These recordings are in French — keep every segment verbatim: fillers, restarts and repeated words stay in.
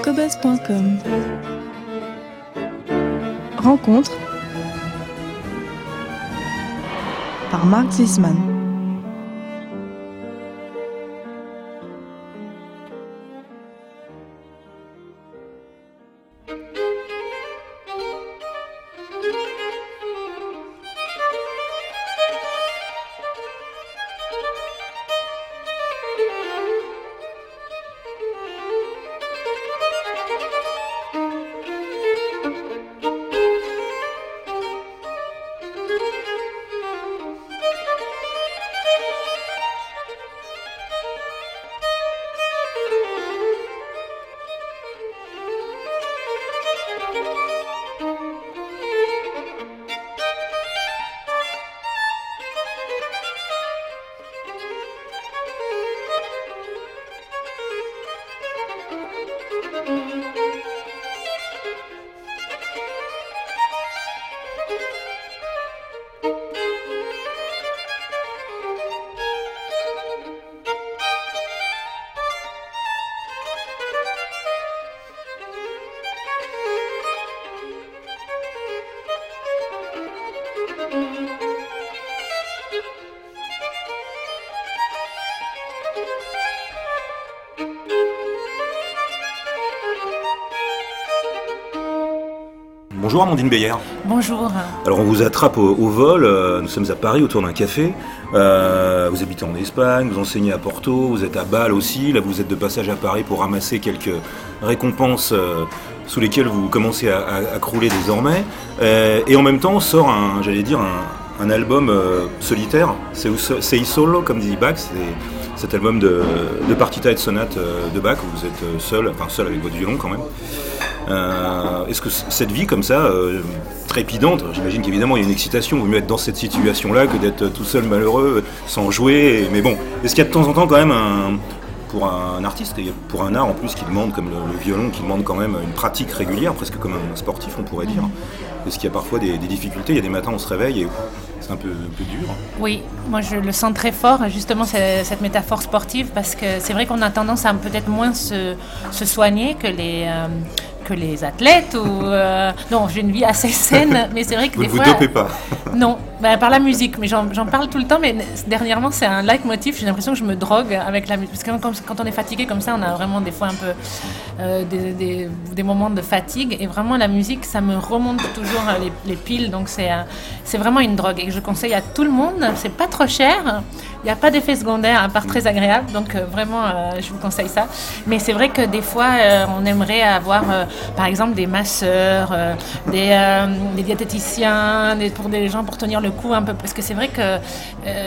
cobuzz point com. Rencontre par Marc Zisman. Bonjour Amandine Beyer. Bonjour. Alors on vous attrape au, au vol, euh, nous sommes à Paris autour d'un café, euh, vous habitez en Espagne, vous enseignez à Porto, vous êtes à Bâle aussi, là vous êtes de passage à Paris pour ramasser quelques récompenses euh, sous lesquelles vous commencez à, à, à crouler désormais, euh, et en même temps sort un, j'allais dire, un, un album euh, solitaire, Sei Solo comme dit Bach, c'est cet album de, de partita et de sonate de Bach où vous êtes seul, enfin seul avec votre violon quand même. Euh, est-ce que cette vie comme ça, euh, trépidante, j'imagine qu'évidemment il y a une excitation, il vaut mieux être dans cette situation-là que d'être tout seul malheureux, sans jouer, mais bon, est-ce qu'il y a de temps en temps quand même, un, pour un artiste, et pour un art en plus qui demande, comme le, le violon, qui demande quand même une pratique régulière, presque comme un sportif on pourrait dire, est-ce qu'il y a parfois des, des difficultés, il y a des matins on se réveille et c'est un peu, un peu dur? Oui, moi je le sens très fort, justement cette métaphore sportive, parce que c'est vrai qu'on a tendance à peut-être moins se, se soigner que les... Euh, que les athlètes ou euh... non, j'ai une vie assez saine, mais c'est vrai que vous des ne vous fois dopez pas? Non, ben, par la musique, mais j'en, j'en parle tout le temps, mais dernièrement c'est un leitmotiv, j'ai l'impression que je me drogue avec la musique, parce que quand, quand on est fatigué comme ça, on a vraiment des fois un peu euh, des, des, des moments de fatigue, et vraiment la musique ça me remonte toujours les, les piles, donc c'est, euh, c'est vraiment une drogue, et je conseille à tout le monde, c'est pas trop cher, il n'y a pas d'effet secondaire à part très agréable, donc euh, vraiment euh, je vous conseille ça, mais c'est vrai que des fois euh, on aimerait avoir euh, par exemple des masseurs, euh, des, euh, des diététiciens, des, pour des gens pour tenir le coup un peu, parce que c'est vrai que euh,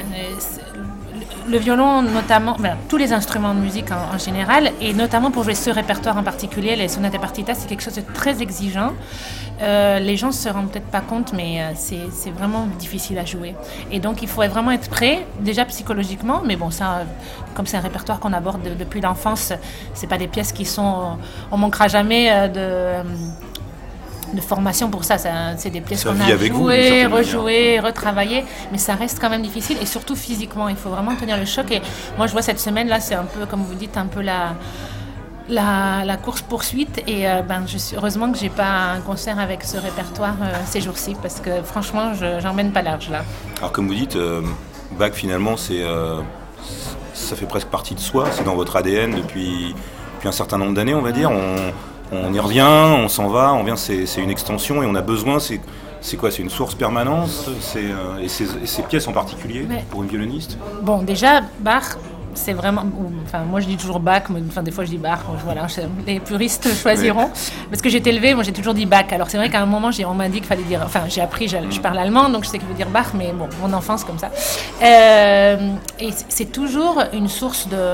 le violon notamment, ben, tous les instruments de musique en, en général, et notamment pour jouer ce répertoire en particulier, les sonates et partitas, c'est quelque chose de très exigeant. Euh, les gens ne se rendent peut-être pas compte, mais euh, c'est, c'est vraiment difficile à jouer. Et donc il faut vraiment être prêt, déjà psychologiquement, mais bon, ça, comme c'est un répertoire qu'on aborde de, depuis l'enfance, c'est pas des pièces qui sont... On manquera jamais euh, de... de formation pour ça, ça c'est des pièces ça qu'on a jouées, rejouées, manière. retravaillées, mais ça reste quand même difficile, et surtout physiquement, il faut vraiment tenir le choc. Et moi je vois cette semaine là, c'est un peu, comme vous dites, un peu la, la, la course-poursuite, et euh, ben, je suis, heureusement que j'ai pas un concert avec ce répertoire euh, ces jours-ci, parce que franchement je, j'emmène pas large là. Alors comme vous dites, euh, Bach finalement c'est, euh, ça fait presque partie de soi, c'est dans votre A D N depuis, depuis un certain nombre d'années on va dire, on On y revient, on s'en va, on vient, c'est, c'est une extension et on a besoin, c'est, c'est quoi? C'est une source permanente, c'est, euh, et, ces, et ces pièces en particulier, mais, pour une violoniste? Bon, déjà, Bach, c'est vraiment... Enfin, moi je dis toujours Bach, mais enfin, des fois je dis Bach, voilà, je, les puristes choisiront. Oui. Parce que j'ai été élevée, moi j'ai toujours dit Bach. Alors c'est vrai qu'à un moment, j'ai, on m'a dit qu'il fallait dire... Enfin, j'ai appris, je, je parle allemand, donc je sais qu'il veut dire Bach, mais bon, mon enfance comme ça. Euh, et c'est toujours une source de...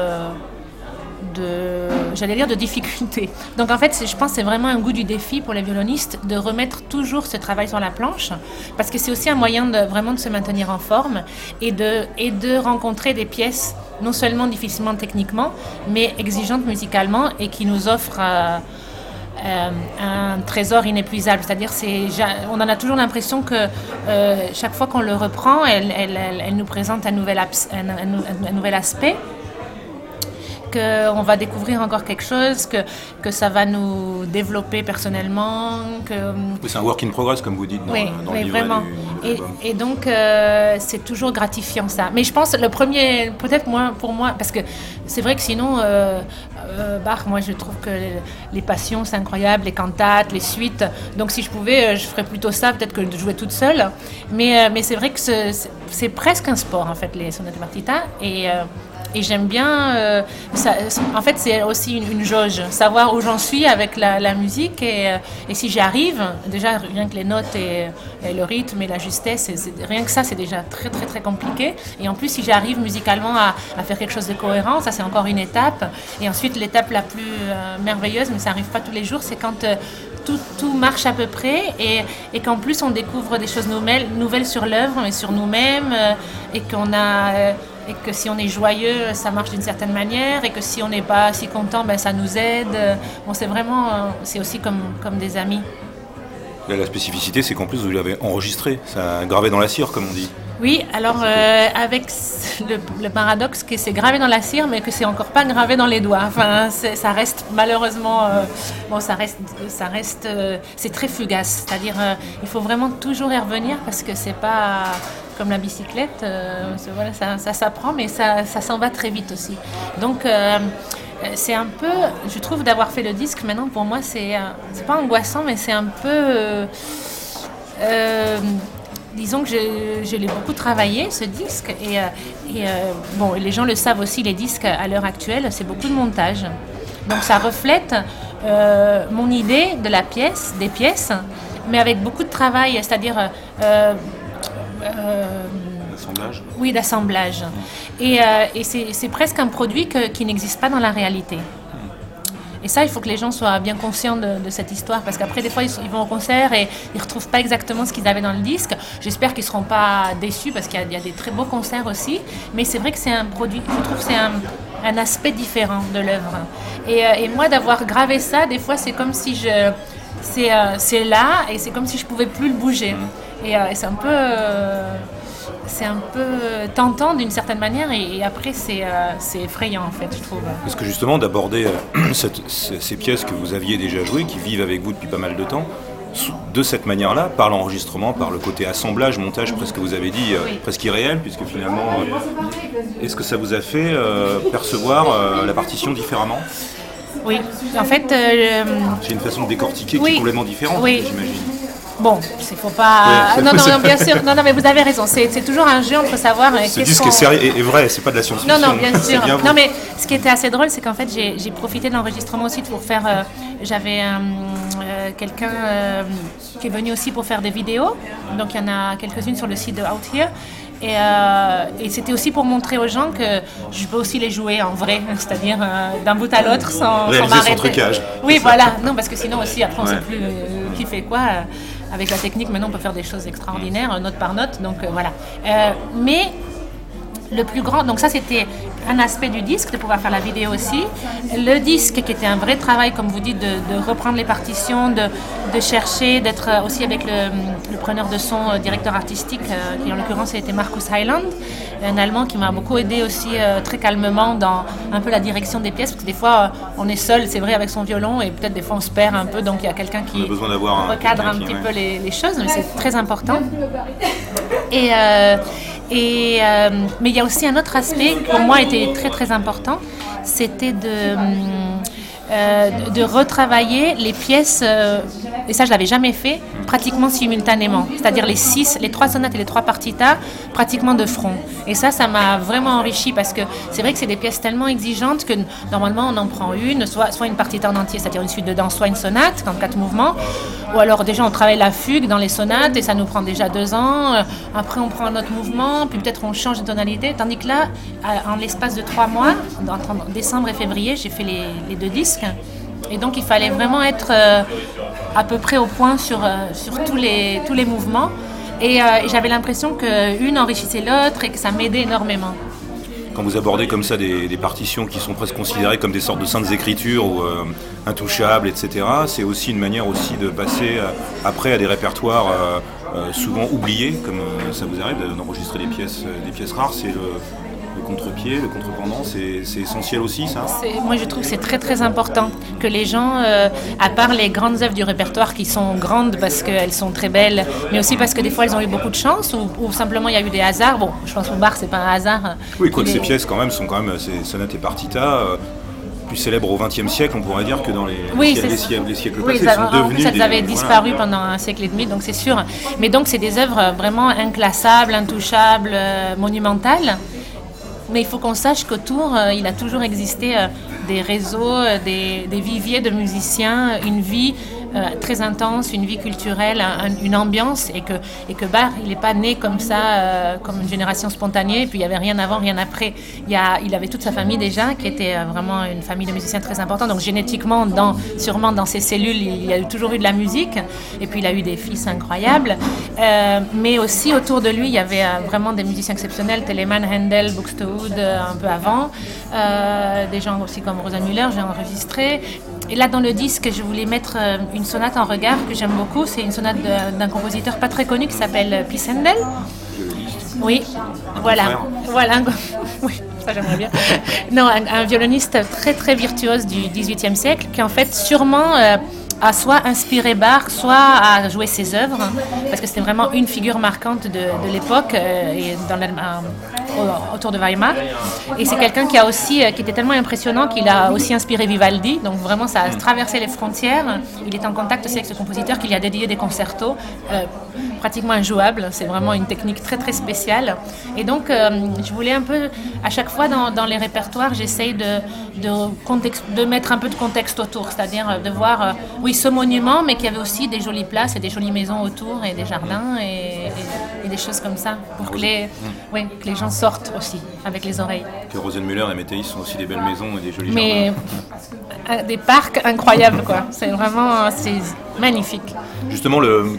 de, j'allais dire de difficulté. Donc en fait, c'est, je pense que c'est vraiment un goût du défi pour les violonistes de remettre toujours ce travail sur la planche, parce que c'est aussi un moyen de vraiment de se maintenir en forme et de, et de rencontrer des pièces non seulement difficilement techniquement, mais exigeantes musicalement et qui nous offrent euh, euh, un trésor inépuisable. C'est-à-dire, c'est, on en a toujours l'impression que euh, chaque fois qu'on le reprend, elle, elle, elle, elle nous présente un nouvel, abs, un, un, un nouvel aspect qu'on va découvrir encore quelque chose, que, que ça va nous développer personnellement. Que, oui, c'est un work in progress, comme vous dites dans, oui, dans oui, le livret vraiment. du, de l'album. Et, et donc, euh, c'est toujours gratifiant ça. Mais je pense, le premier, peut-être moi, pour moi, parce que c'est vrai que sinon, euh, euh, Bach, moi je trouve que les, les passions, c'est incroyable, les cantates, les suites. Donc si je pouvais, je ferais plutôt ça, peut-être que de jouer toute seule. Mais, euh, mais c'est vrai que c'est, c'est presque un sport, en fait, les sonates partita. Et... Euh, Et j'aime bien, euh, ça, en fait c'est aussi une, une jauge, savoir où j'en suis avec la, la musique et, et si j'y arrive, déjà rien que les notes et, et le rythme et la justesse, c'est, c'est, rien que ça c'est déjà très très très compliqué. Et en plus si j'arrive musicalement à, à faire quelque chose de cohérent, ça c'est encore une étape. Et ensuite l'étape la plus euh, merveilleuse, mais ça n'arrive pas tous les jours, c'est quand euh, tout, tout marche à peu près et, et qu'en plus on découvre des choses nouvelles, nouvelles sur l'œuvre et sur nous-mêmes euh, et qu'on a... Euh, et que si on est joyeux, ça marche d'une certaine manière, et que si on n'est pas si content, ben ça nous aide. Bon, c'est vraiment, c'est aussi comme, comme des amis. Là, la spécificité, c'est qu'en plus, vous l'avez enregistré, ça a gravé dans la cire, comme on dit. Oui, alors euh, avec le, le paradoxe que c'est gravé dans la cire, mais que c'est encore pas gravé dans les doigts. Enfin, c'est, ça reste malheureusement, euh, bon, ça reste, ça reste, euh, c'est très fugace. C'est-à-dire, euh, il faut vraiment toujours y revenir parce que c'est pas comme la bicyclette. Euh, c'est, voilà, ça, ça s'apprend, mais ça, ça s'en va très vite aussi. Donc euh, c'est un peu, je trouve, d'avoir fait le disque. Maintenant, pour moi, c'est, euh, c'est pas angoissant, mais c'est un peu. Euh, euh, Disons que je, je l'ai beaucoup travaillé, ce disque, et, et euh, bon, les gens le savent aussi, les disques à l'heure actuelle, c'est beaucoup de montage. Donc ça reflète euh, mon idée de la pièce, des pièces, mais avec beaucoup de travail, c'est-à-dire... Euh, euh, D'assemblage. Oui, d'assemblage. Et, euh, et c'est, c'est presque un produit que, qui n'existe pas dans la réalité. Et ça, il faut que les gens soient bien conscients de, de cette histoire, parce qu'après, des fois, ils, ils vont au concert et ils ne retrouvent pas exactement ce qu'ils avaient dans le disque. J'espère qu'ils ne seront pas déçus, parce qu'il y a, il y a des très beaux concerts aussi. Mais c'est vrai que c'est un produit, je trouve que c'est un, un aspect différent de l'œuvre. Et, et moi, d'avoir gravé ça, des fois, c'est comme si je... C'est, euh, c'est là, et c'est comme si je ne pouvais plus le bouger. Et, euh, et c'est un peu... Euh, c'est un peu tentant d'une certaine manière et, et après c'est, euh, c'est effrayant en fait, je trouve. Parce que justement d'aborder euh, cette, ces pièces que vous aviez déjà jouées, qui vivent avec vous depuis pas mal de temps, de cette manière-là, par l'enregistrement, par le côté assemblage, montage, presque vous avez dit, euh, oui. presque irréel, puisque finalement, euh, est-ce que ça vous a fait euh, percevoir euh, la partition différemment ? Oui, en fait... Euh, c'est une façon de décortiquer oui. qui est complètement différente, oui. j'imagine. Bon, il faut pas... Ouais, non, non, non, bien sûr. Non, non, mais vous avez raison. C'est, c'est toujours un jeu entre savoir... Ce disque est, sérieux, est, est vrai, c'est pas de la science-fiction. Non, non, bien sûr. Bien non, mais ce qui était assez drôle, c'est qu'en fait, j'ai, j'ai profité de l'enregistrement aussi pour faire... Euh, j'avais euh, quelqu'un euh, qui est venu aussi pour faire des vidéos. Donc, il y en a quelques-unes sur le site de Out Here. Et, euh, et c'était aussi pour montrer aux gens que je peux aussi les jouer en vrai, c'est-à-dire euh, d'un bout à l'autre sans, sans m'arrêter. Son trucage. Oui, voilà. Non, parce que sinon aussi, après, on ne ouais. sait plus euh, qui fait quoi. Avec la technique, maintenant, on peut faire des choses extraordinaires, note par note. Donc, euh, voilà. Euh, mais le plus grand... Donc ça, c'était un aspect du disque, de pouvoir faire la vidéo aussi. Le disque, qui était un vrai travail, comme vous dites, de, de reprendre les partitions, de, de chercher, d'être aussi avec le, le preneur de son, directeur artistique, euh, qui en l'occurrence était Markus Heiland, un Allemand qui m'a beaucoup aidé aussi euh, très calmement dans un peu la direction des pièces, parce que des fois, on est seul, c'est vrai, avec son violon, et peut-être des fois, on se perd un peu, donc il y a quelqu'un qui recadre un, un petit ouais. peu les, les choses, mais c'est très important. Et... Euh, Et, euh, mais il y a aussi un autre aspect qui pour moi était très très important, c'était de, euh, de, de retravailler les pièces, euh, et ça je l'avais jamais fait, pratiquement simultanément, c'est-à-dire les six, les trois sonates et les trois partitas, pratiquement de front. Et ça, ça m'a vraiment enrichi parce que c'est vrai que c'est des pièces tellement exigeantes que normalement on en prend une, soit, soit une partita en entier, c'est-à-dire une suite de danse, soit une sonate, en quatre mouvements. Ou alors déjà on travaille la fugue dans les sonates et ça nous prend déjà deux ans. Après on prend un autre mouvement, puis peut-être on change de tonalité. Tandis que là, en l'espace de trois mois, entre décembre et février, j'ai fait les, les deux disques. Et donc il fallait vraiment être euh, à peu près au point sur, euh, sur tous, les, tous les mouvements. Et, euh, et j'avais l'impression qu'une enrichissait l'autre et que ça m'aidait énormément. Quand vous abordez comme ça des, des partitions qui sont presque considérées comme des sortes de saintes écritures ou euh, intouchables, et cetera, c'est aussi une manière aussi de passer euh, après à des répertoires euh, euh, souvent oubliés, comme euh, ça vous arrive d'enregistrer des pièces, des pièces rares. C'est le, le contre-pied, le contre-pendant, c'est, c'est essentiel aussi, ça. C'est, moi, je trouve que c'est très très important que les gens, euh, à part les grandes œuvres du répertoire qui sont grandes parce qu'elles sont très belles, mais aussi parce que des fois elles ont eu beaucoup de chance ou, ou simplement il y a eu des hasards. Bon, je pense que Bach, c'est pas un hasard. Oui, quoique Les... ces pièces quand même sont quand même ces sonates et partitas. Euh, plus célèbres au vingtième siècle, on pourrait dire, que dans les, oui, les, les, siècles, les siècles oui, passés. Ça, sont en devenus plus, elles des, avaient disparu voilà. pendant un siècle et demi, donc c'est sûr. Mais donc, c'est des œuvres vraiment inclassables, intouchables, euh, monumentales. Mais il faut qu'on sache qu'autour, euh, il a toujours existé euh, des réseaux, euh, des, des viviers de musiciens, une vie euh, très intense, une vie culturelle, un, une ambiance, et que, et que Bach, il n'est pas né comme ça, euh, comme une génération spontanée, et puis il n'y avait rien avant, rien après. Il, y a, il avait toute sa famille déjà, qui était euh, vraiment une famille de musiciens très importante, donc génétiquement, dans, sûrement dans ses cellules, il y a toujours eu de la musique, et puis il a eu des fils incroyables, euh, mais aussi autour de lui, il y avait euh, vraiment des musiciens exceptionnels, Telemann, Handel, Buxtehude, un peu avant, euh, des gens aussi comme Rosa Müller, j'ai enregistré. Et là, dans le disque, je voulais mettre une sonate en regard que j'aime beaucoup. C'est une sonate de, d'un compositeur pas très connu qui s'appelle Pisendel. Oui, voilà. Voilà. Oui, ça j'aimerais bien. Non, un, un violoniste très très virtuose du dix-huitième siècle qui en fait sûrement euh, a soit inspiré Bach, soit a joué ses œuvres, parce que c'était vraiment une figure marquante de, de l'époque euh, et dans la, euh, autour de Weimar. Et c'est quelqu'un qui a aussi, euh, qui était tellement impressionnant qu'il a aussi inspiré Vivaldi. Donc vraiment, ça a traversé les frontières. Il est en contact aussi avec ce compositeur qui lui a dédié des concertos euh, pratiquement injouables. C'est vraiment une technique très très spéciale. Et donc, euh, je voulais un peu, à chaque fois dans, dans les répertoires, j'essaye de, de, contexte, de mettre un peu de contexte autour, c'est-à-dire de voir, euh, oui, ce monument, mais qu'il y avait aussi des jolies places et des jolies maisons autour et des jardins et, et, et des choses comme ça pour que les, oui, que les gens sortent aussi avec les oreilles. Que Rosenmüller et Météis sont aussi des belles maisons et des jolis mais, jardins. Des parcs incroyables, quoi. C'est vraiment c'est magnifique. Justement, le,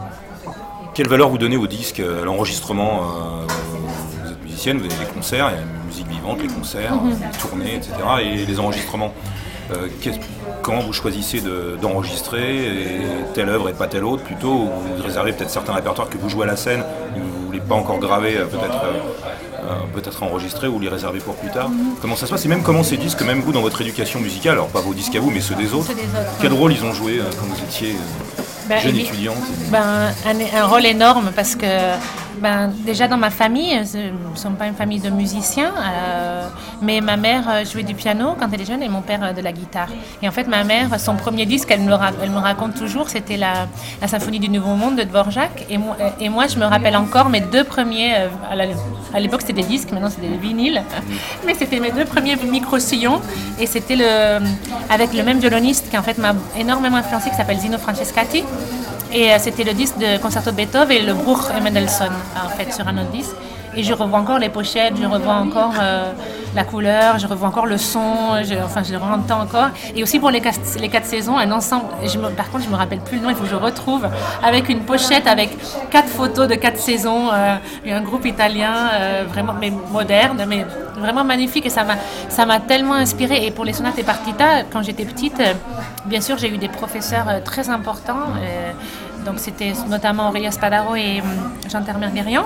quelle valeur vous donnez au disque, à l'enregistrement euh, vous êtes musicienne, vous avez des concerts, il y a la musique vivante, les concerts, mm-hmm. les tournées, et cetera. Et les enregistrements. Euh, comment vous choisissez de, d'enregistrer et telle œuvre et pas telle autre, plutôt, ou vous réservez peut-être certains répertoires que vous jouez à la scène et vous ne voulez pas encore graver, peut-être, euh, peut-être enregistrer ou les réserver pour plus tard. Mm-hmm. Comment ça se passe et même comment ces disques, même vous dans votre éducation musicale, alors pas vos disques à vous mais ceux des autres, ceux des autres quel ouais. rôle ils ont joué euh, quand vous étiez euh, ben, jeune étudiante ben, un, un rôle énorme parce que ben, déjà dans ma famille, nous ne sommes pas une famille de musiciens, euh, mais ma mère jouait du piano quand elle est jeune et mon père de la guitare. Et en fait, ma mère, son premier disque, elle me, elle me raconte toujours, c'était la, la Symphonie du Nouveau Monde de Dvorak. Et moi, et moi, je me rappelle encore mes deux premiers, à, la, à l'époque c'était des disques, maintenant c'est des vinyles, mais c'était mes deux premiers micro-sillons. Et c'était le, avec le même violoniste qui en fait m'a énormément influencé, qui s'appelle Zino Francescatti. Et euh, c'était le disque de Concerto de Beethoven et le Bruch et Mendelssohn, en fait, sur un autre disque. Et je revois encore les pochettes, je revois encore euh, la couleur, je revois encore le son, je, enfin, je le entends encore. Et aussi pour les quatre, les quatre saisons, un ensemble, je me, par contre, je ne me rappelle plus le nom, il faut que je retrouve, avec une pochette avec quatre photos de quatre saisons, euh, et un groupe italien, euh, vraiment mais moderne, mais vraiment magnifique. Et ça m'a, ça m'a tellement inspirée. Et pour les sonates et partitas, quand j'étais petite, euh, bien sûr, j'ai eu des professeurs euh, très importants. Euh, donc c'était notamment Aurélia Spadaro et euh, Jean Termerguerian.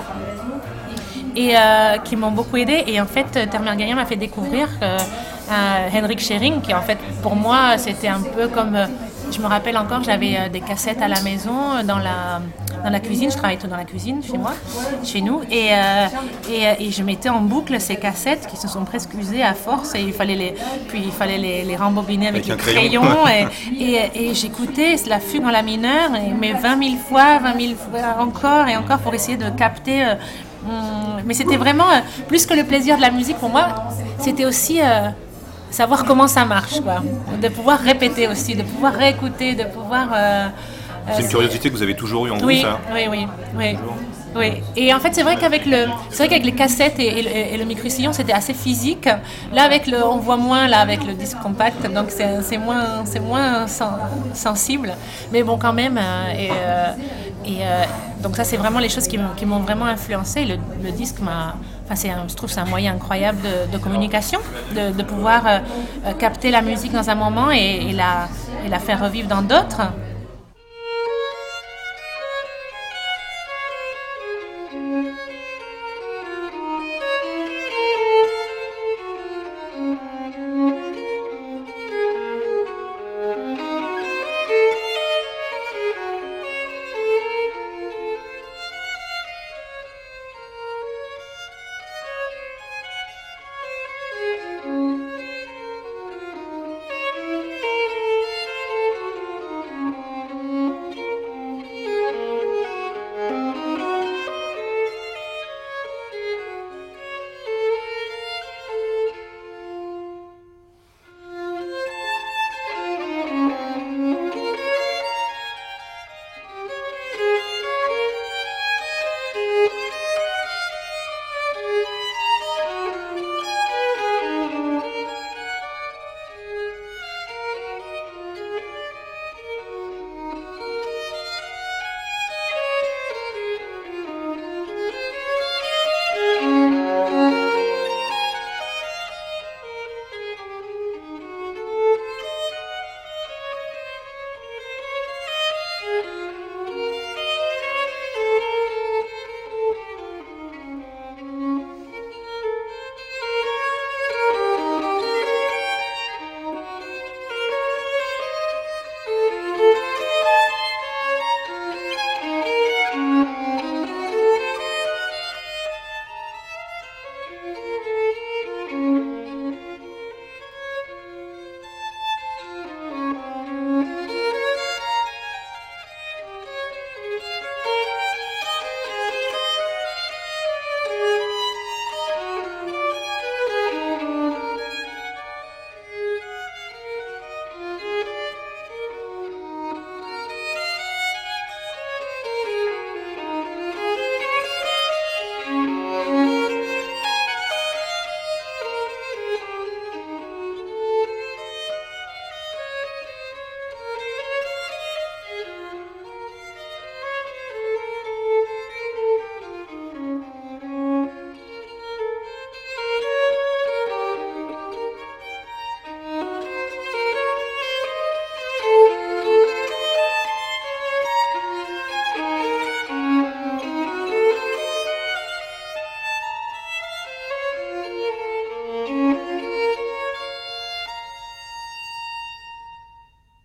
Et euh, qui m'ont beaucoup aidée. Et en fait, Termerguerian m'a fait découvrir euh, euh, Henrik Schering, qui en fait, pour moi, c'était un peu comme... Euh, je me rappelle encore, j'avais euh, des cassettes à la maison, dans la, dans la cuisine. Je travaillais tout dans la cuisine, chez moi, chez nous. Et, euh, et, et je mettais en boucle ces cassettes qui se sont presque usées à force. Et il fallait les, puis il fallait les, les rembobiner avec, avec les crayons. crayon. et, et, et j'écoutais la fugue en la mineure, et, mais vingt mille fois, vingt mille fois encore et encore pour essayer de capter... Euh, mais c'était vraiment, euh, plus que le plaisir de la musique pour moi, c'était aussi euh, savoir comment ça marche, quoi. De pouvoir répéter aussi, de pouvoir réécouter, de pouvoir... Euh, c'est une c'est... curiosité que vous avez toujours eue en vous, oui, ça Oui, oui, oui. Oui, et en fait c'est vrai qu'avec le, c'est vrai qu'avec les cassettes et, et, le, et le micro-sillon c'était assez physique. Là avec le, on voit moins là avec le disque compact, donc c'est, c'est moins, c'est moins sen, sensible. Mais bon quand même. Euh, et euh, et euh, donc ça c'est vraiment les choses qui, qui m'ont vraiment influencé. Le, le disque m'a, enfin c'est, un, je trouve que c'est un moyen incroyable de, de communication, de, de pouvoir euh, capter la musique dans un moment et, et la, et la faire revivre dans d'autres.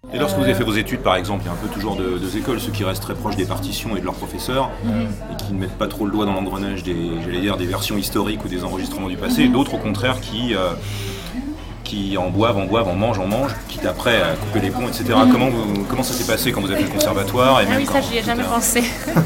Et lorsque vous avez fait vos études, par exemple, il y a un peu toujours deux, deux écoles, ceux qui restent très proches des partitions et de leurs professeurs, mm-hmm. et qui ne mettent pas trop le doigt dans l'engrenage des, j'allais dire, des versions historiques ou des enregistrements du passé, mm-hmm. et d'autres, au contraire, qui, euh, qui en boivent, en boivent, en mangent, en mangent, quitte après à couper les ponts, et cetera. Mm-hmm. Comment, vous, comment ça s'est passé quand vous avez fait le conservatoire et Ah même oui, quand, ça, j'y ai jamais pensé.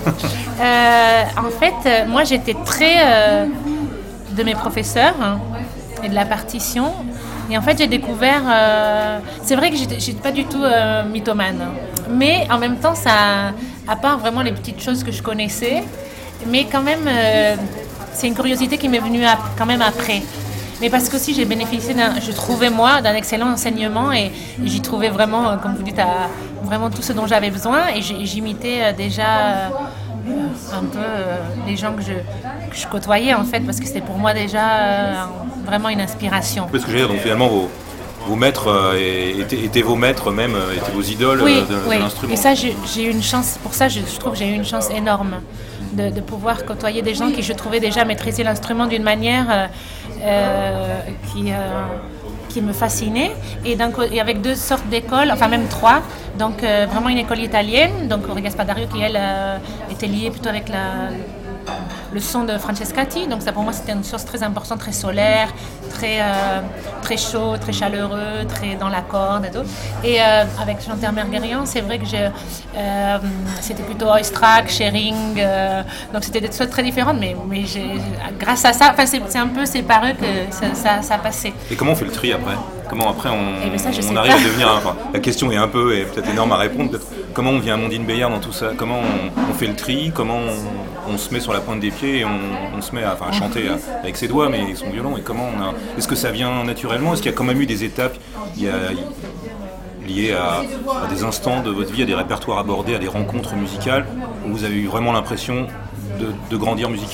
euh, en fait, moi, j'étais très euh, de mes professeurs hein, et de la partition. Et en fait, j'ai découvert... Euh, c'est vrai que j'étais, j'étais pas du tout euh, mythomane. Mais en même temps, ça, à part vraiment les petites choses que je connaissais, mais quand même, euh, c'est une curiosité qui m'est venue à, quand même après. Mais parce qu'aussi, j'ai bénéficié, d'un, je trouvais moi, d'un excellent enseignement et, et j'y trouvais vraiment, comme vous dites, à, vraiment tout ce dont j'avais besoin. Et j'imitais déjà... Euh, un peu euh, les gens que je, que je côtoyais en fait parce que c'était pour moi déjà euh, vraiment une inspiration. Parce que je veux dire, donc finalement vos, vos maîtres euh, étaient, étaient vos maîtres même, euh, étaient vos idoles oui, de, oui. de l'instrument. Et ça j'ai, j'ai eu une chance, pour ça je, je trouve que j'ai eu une chance énorme de, de pouvoir côtoyer des gens qui je trouvais déjà maîtriser l'instrument d'une manière euh, euh, qui... Euh, qui me fascinait et, et avec deux sortes d'écoles, enfin même trois, donc euh, vraiment une école italienne, donc Origa Spadario qui elle euh, était liée plutôt avec la, le son de Francescatti, donc ça pour moi c'était une chose très importante, très solaire, très, euh, très chaud, très chaleureux, très dans la corde et tout. Et euh, avec Jean-Pierre Merguerian, c'est vrai que je, euh, c'était plutôt Oistrakh, Schering, euh, donc c'était des choses très différentes, mais, mais j'ai, grâce à ça, c'est, c'est un peu séparé que ça, ça, ça a passé. Et comment on fait le tri après ? Comment après on, eh ben ça, on arrive pas. à devenir... Enfin, la question est un peu, et peut-être énorme à répondre, peut-être, comment on devient Amandine Béillard dans tout ça ? Comment on, on fait le tri ? Comment on, on se met sur la pointe des pieds et on, on se met à, enfin, à chanter à, avec ses doigts, mais son violon ? Et comment on a... Est-ce que ça vient naturellement ? Est-ce qu'il y a quand même eu des étapes il y a, liées à, à des instants de votre vie, à des répertoires abordés, à des rencontres musicales, où vous avez eu vraiment l'impression de, de grandir musicalement ?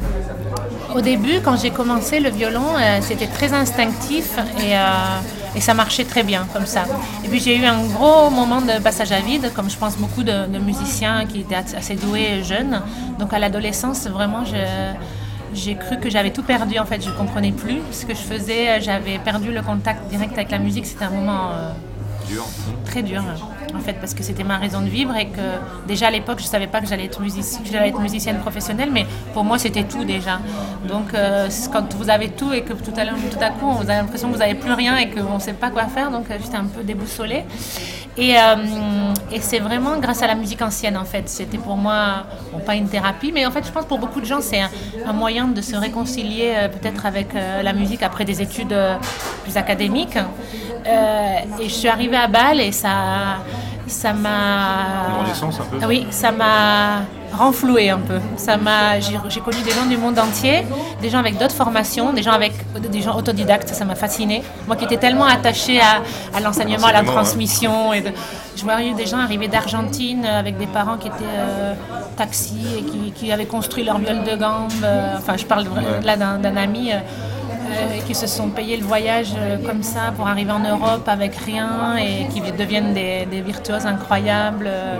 Au début, quand j'ai commencé le violon, euh, c'était très instinctif et, euh, et ça marchait très bien comme ça. Et puis j'ai eu un gros moment de passage à vide, comme je pense beaucoup de, de musiciens qui étaient assez doués jeunes. Donc à l'adolescence, vraiment, je, j'ai cru que j'avais tout perdu. En fait, je ne comprenais plus ce que je faisais. J'avais perdu le contact direct avec la musique. C'était un moment euh, dur. très dur. En fait, parce que c'était ma raison de vivre et que déjà à l'époque, je ne savais pas que j'allais être, musici- que j'allais être musicienne professionnelle, mais pour moi, c'était tout déjà. Donc, euh, quand vous avez tout et que tout à, tout à coup, vous avez l'impression que vous n'avez plus rien et qu'on ne sait pas quoi faire, donc j'étais un peu déboussolée. Et, euh, et c'est vraiment grâce à la musique ancienne, en fait. C'était pour moi, bon, pas une thérapie, mais en fait, je pense pour beaucoup de gens, c'est un, un moyen de se réconcilier euh, peut-être avec euh, la musique après des études euh, plus académiques. Euh, et je suis arrivée à Bâle et ça, ça m'a... Une renaissance un peu ? Oui, ça m'a renflouée un peu. Ça m'a... J'ai, j'ai connu des gens du monde entier, des gens avec d'autres formations, des gens, avec, des gens autodidactes, ça m'a fascinée. Moi qui étais tellement attachée à, à l'enseignement, à la transmission. Et de... Je voyais des gens arriver d'Argentine avec des parents qui étaient euh, taxis et qui, qui avaient construit leur viole de gambe. Euh, enfin, je parle de, là d'un, d'un ami... Euh, Euh, qui se sont payés le voyage euh, comme ça pour arriver en Europe avec rien et qui deviennent des, des virtuoses incroyables euh,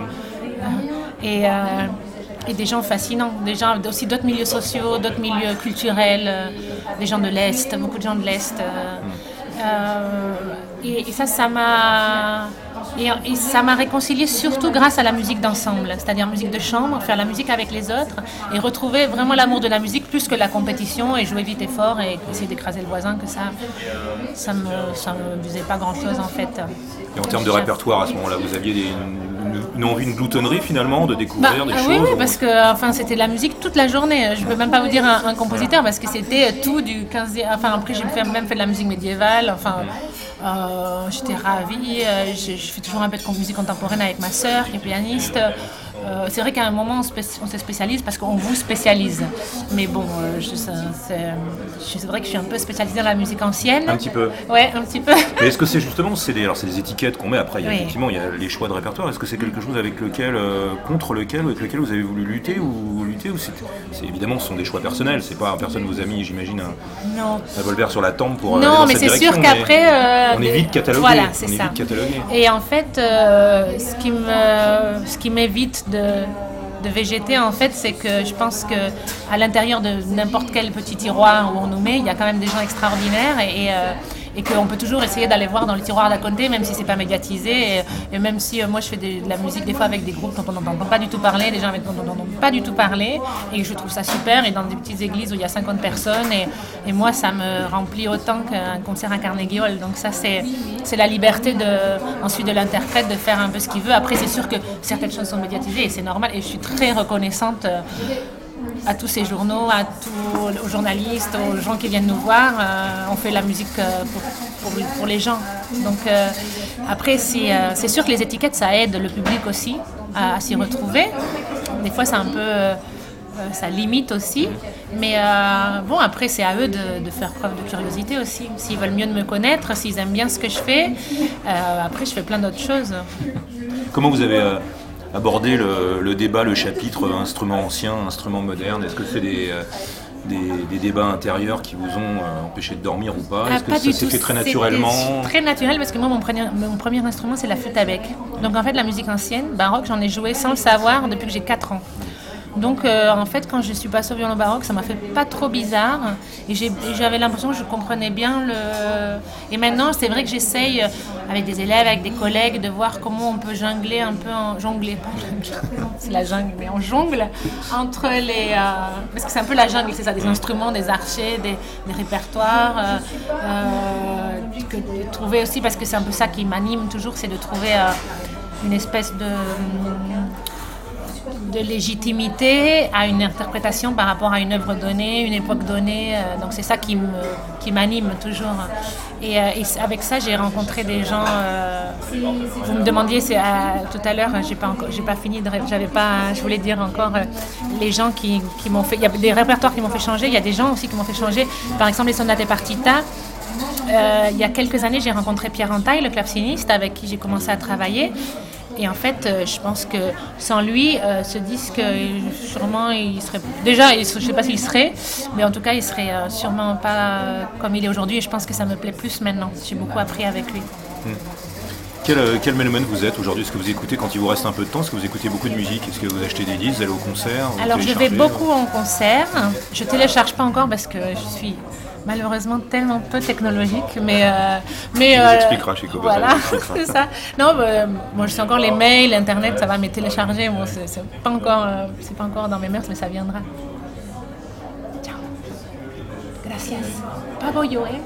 et, euh, et des gens fascinants, des gens aussi d'autres milieux sociaux, d'autres milieux culturels, euh, des gens de l'Est, beaucoup de gens de l'Est. Euh, euh, et, et ça, ça m'a... Et, et ça m'a réconciliée surtout grâce à la musique d'ensemble, c'est-à-dire musique de chambre, faire la musique avec les autres et retrouver vraiment l'amour de la musique plus que la compétition et jouer vite et fort et essayer d'écraser le voisin, que ça ça me, ça me disait pas grand-chose en fait. Et en termes de répertoire, à ce moment-là, vous aviez des, une, une envie, une gloutonnerie finalement de découvrir bah, des euh, choses Oui, oui, ou... parce que enfin, c'était de la musique toute la journée. Je ne peux même pas vous dire un, un compositeur parce que c'était tout du quinzième... Enfin, après, j'ai fait, même fait de la musique médiévale. Enfin, euh, j'étais ravie. Je, je fais toujours un peu de musique contemporaine avec ma sœur qui est pianiste. Euh, c'est vrai qu'à un moment, on, spé- on se spécialise parce qu'on vous spécialise. Mais bon, euh, je, c'est, c'est vrai que je suis un peu spécialisée dans la musique ancienne. Un petit peu. Ouais, un petit peu. Mais est-ce que c'est justement, c'est des, alors c'est des étiquettes qu'on met après, il y a, oui. effectivement, il y a les choix de répertoire. Est-ce que c'est quelque chose avec lequel, euh, contre lequel, ou avec lequel vous avez voulu lutter ou lutter ou c'est, c'est évidemment, ce sont des choix personnels. C'est pas personne vous a mis, j'imagine, un, non. un revolver sur la tempe pour. Non, aller dans mais cette c'est direction, sûr qu'après, euh, on est vite catalogué. Voilà, c'est on est ça. vite catalogué. Et en fait, euh, ce qui me, ce qui m'évite de de végéter en fait, c'est que je pense que à l'intérieur de n'importe quel petit tiroir où on nous met, il y a quand même des gens extraordinaires et, et, euh, et qu'on peut toujours essayer d'aller voir dans le tiroir d'à côté, même si c'est pas médiatisé, et, et même si euh, moi je fais des, de la musique des fois avec des groupes dont on n'entend pas du tout parler, des gens avec dont on n'entend pas du tout parler, et je trouve ça super, et dans des petites églises où il y a cinquante personnes, et, et moi ça me remplit autant qu'un concert à Carnegie Hall. Donc ça c'est, c'est la liberté de, ensuite de l'interprète de faire un peu ce qu'il veut. Après c'est sûr que certaines choses sont médiatisées et c'est normal, et je suis très reconnaissante euh, à tous ces journaux, à tous aux journalistes, aux gens qui viennent nous voir. Euh, on fait la musique euh, pour, pour, pour les gens. Donc euh, après, c'est, euh, c'est sûr que les étiquettes, ça aide le public aussi à, à s'y retrouver. Des fois, c'est un peu... Euh, ça limite aussi. Mais euh, bon, après, c'est à eux de, de faire preuve de curiosité aussi. S'ils veulent mieux de me connaître, s'ils aiment bien ce que je fais, euh, après, je fais plein d'autres choses. Comment vous avez... Euh... aborder le, le débat, le chapitre instrument ancien, instrument moderne? Est-ce que c'est des, euh, des, des débats intérieurs qui vous ont euh, empêché de dormir ou pas? Est-ce ah, que pas ça s'est tout. fait très naturellement? C'est très naturel parce que moi, mon premier, mon premier instrument, c'est la flûte à bec. Donc en fait, la musique ancienne, baroque, j'en ai joué sans le savoir depuis que j'ai quatre ans. Donc euh, en fait, quand je suis passée au violon baroque, ça m'a fait pas trop bizarre et, j'ai, et j'avais l'impression que je comprenais bien le... Et maintenant, c'est vrai que j'essaye avec des élèves, avec des collègues, de voir comment on peut jongler un peu en... Jongler, pas jongler, c'est la jungle, mais on jongle entre les... Euh... Parce que c'est un peu la jungle, c'est ça, des instruments, des archets, des, des répertoires. Euh, euh, que de trouver aussi, parce que c'est un peu ça qui m'anime toujours, c'est de trouver euh, une espèce de... de légitimité à une interprétation par rapport à une œuvre donnée, une époque donnée. Donc c'est ça qui, me, qui m'anime toujours. Et, et avec ça, j'ai rencontré des gens... Euh, vous me demandiez c'est à, tout à l'heure, j'ai pas, encore, j'ai pas fini, de, j'avais pas, je voulais dire encore euh, les gens qui, qui m'ont fait... Il y a des répertoires qui m'ont fait changer, il y a des gens aussi qui m'ont fait changer. Par exemple, les sonates et partitas. Euh, il y a quelques années, j'ai rencontré Pierre Entaille, le claveciniste, avec qui j'ai commencé à travailler. Et en fait, euh, je pense que sans lui, euh, ce disque, euh, sûrement, il serait... Déjà, il, je ne sais pas s'il serait, mais en tout cas, il serait euh, sûrement pas euh, comme il est aujourd'hui. Et je pense que ça me plaît plus maintenant. J'ai beaucoup appris avec lui. Mmh. Quel, euh, quel mélomane vous êtes aujourd'hui? Est-ce que vous écoutez quand il vous reste un peu de temps? Est-ce que vous écoutez beaucoup de musique? Est-ce que vous achetez des disques? Vous allez au concert? Alors, je vais beaucoup en concert. Je ne télécharge pas encore parce que je suis... malheureusement tellement peu technologique, mais euh, mais tu euh, nous expliqueras, Chico. Voilà, c'est ça. Non, bah, moi je sais encore les mails, internet, ça va, mais télécharger, bon, c'est, c'est pas encore, euh, c'est pas encore dans mes mœurs, mais ça viendra. Ciao. Gracias. Pavo yo, eh.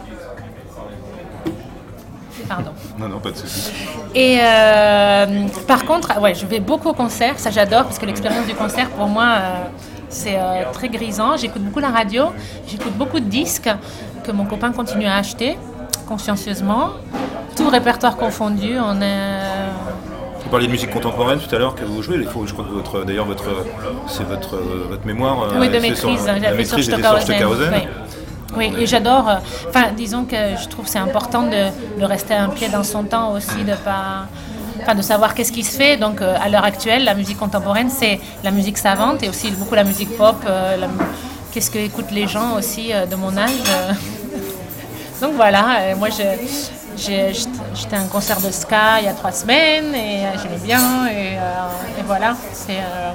Pardon. Non, non, pas de souci. Et euh, par contre, ouais, je vais beaucoup au concert, ça j'adore, parce que l'expérience du concert pour moi. Euh, C'est euh, très grisant. J'écoute beaucoup la radio, j'écoute beaucoup de disques que mon copain continue à acheter consciencieusement. Tout répertoire confondu. On est... Vous parliez de musique contemporaine tout à l'heure que vous jouez. Il faut, je crois que votre, d'ailleurs votre, c'est votre, votre mémoire. Oui, de maîtrise. J'avais sur Stockhausen. Oui. Oui, et j'adore. Enfin, euh, disons que je trouve que c'est important de, de rester un pied dans son temps aussi, de pas. Enfin, de savoir qu'est-ce qui se fait. Donc, euh, à l'heure actuelle, la musique contemporaine, c'est la musique savante et aussi beaucoup la musique pop. Euh, la, qu'est-ce que écoutent les gens aussi euh, de mon âge. Euh. Donc voilà, euh, moi, je, j'ai, j'étais à un concert de ska il y a trois semaines et euh, j'aimais bien. Et, euh, et voilà, c'est, euh,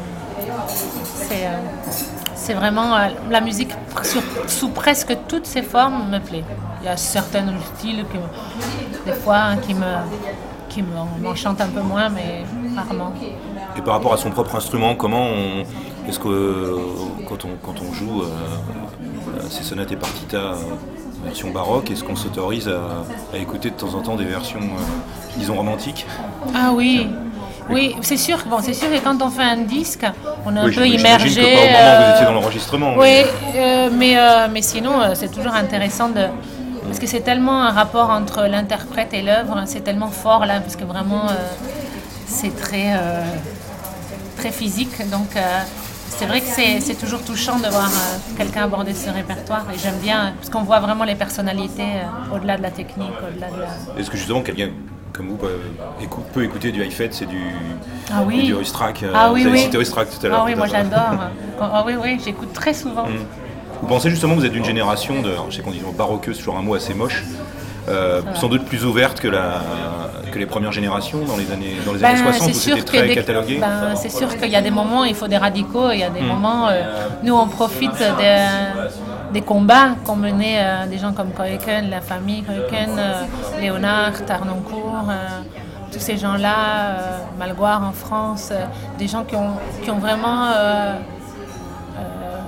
c'est, euh, c'est vraiment euh, la musique sur, sous presque toutes ses formes me plaît. Il y a certains styles que, des fois hein, qui me... qui m'enchante un peu moins, mais rarement. Et par rapport à son propre instrument, comment on... Est-ce que euh, quand, on, quand on joue euh, ces sonates et partitas euh, version baroque, est-ce qu'on s'autorise à, à écouter de temps en temps des versions, euh, disons, romantiques? Ah oui, oui, c'est sûr, bon, c'est sûr que quand on fait un disque, on est un oui, peu immergé. J'imagine que pas au moment où vous étiez dans l'enregistrement. Oui, mais, euh, mais, euh, mais sinon, euh, c'est toujours intéressant de... Parce que c'est tellement un rapport entre l'interprète et l'œuvre, c'est tellement fort là, parce que vraiment euh, c'est très, euh, très physique. Donc euh, c'est vrai que c'est, c'est toujours touchant de voir euh, quelqu'un aborder ce répertoire. Et j'aime bien, parce qu'on voit vraiment les personnalités euh, au-delà de la technique, au-delà de la... Est-ce que justement quelqu'un comme vous peut, écoute, peut écouter du Highfett, c'est du, ah oui. du Oistrakh? Ah oui, vous avez oui. cité Oistrakh tout à l'heure. Ah oui, moi j'adore. Ah oui, oui, j'écoute très souvent. Mmh. Vous pensez justement que vous êtes d'une génération de, je sais qu'on dit baroqueux, c'est toujours un mot assez moche, euh, sans doute plus ouverte que, la, que les premières générations dans les années, dans les ben, années soixante où c'était très des, catalogué? Ben, c'est sûr qu'il y a des moments où il faut des radicaux, il y a des mmh. moments, euh, nous on profite des, des combats qu'ont menés euh, des gens comme Koeken, la famille Koeken, euh, Léonard, Tarnoncourt, euh, tous ces gens-là, euh, Malgoire en France, euh, des gens qui ont, qui ont vraiment euh, euh,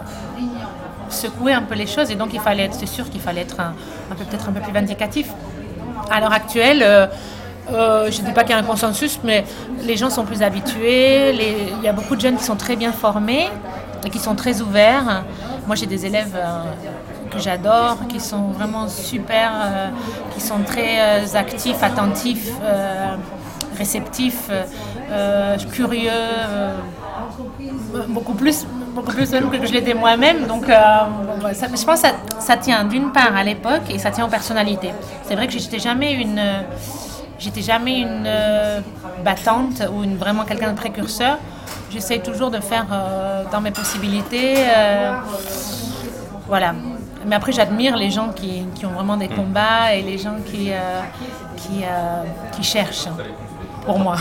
secoué un peu les choses et donc il fallait être, c'est sûr qu'il fallait être un, un peu, peut-être un peu plus vindicatif. À l'heure actuelle, euh, euh, je ne dis pas qu'il y a un consensus, mais les gens sont plus habitués, les, il y a beaucoup de jeunes qui sont très bien formés et qui sont très ouverts. Moi j'ai des élèves euh, que j'adore, qui sont vraiment super, euh, qui sont très euh, actifs, attentifs, euh, réceptifs, euh, curieux, euh, beaucoup plus, beaucoup plus même que je l'étais moi-même. Donc, euh, bon, ça, je pense que ça, ça tient d'une part à l'époque et ça tient aux personnalités. C'est vrai que j'étais jamais une, j'étais jamais une euh, battante ou une, vraiment quelqu'un de précurseur. J'essaie toujours de faire euh, dans mes possibilités. Euh, voilà. Mais après, j'admire les gens qui, qui ont vraiment des combats et les gens qui, euh, qui, euh, qui cherchent, pour moi.